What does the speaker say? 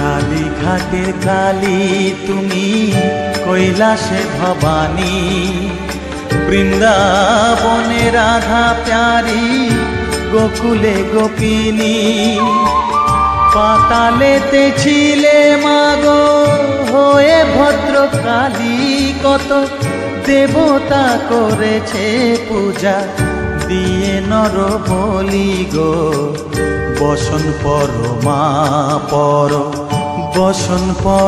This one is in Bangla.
কালীঘাটের কালী তুমি, কৈলাসে ভবানী, বৃন্দাবনে রাধা প্যারি, গোকুলে গোপিনী। পাতালেতে ছিলে মাগো হয়ে ভদ্রকালী, কত দেবতা করেছে পূজা দিয়ে নর বলি গো। বসন পর মা পর, বসন পর।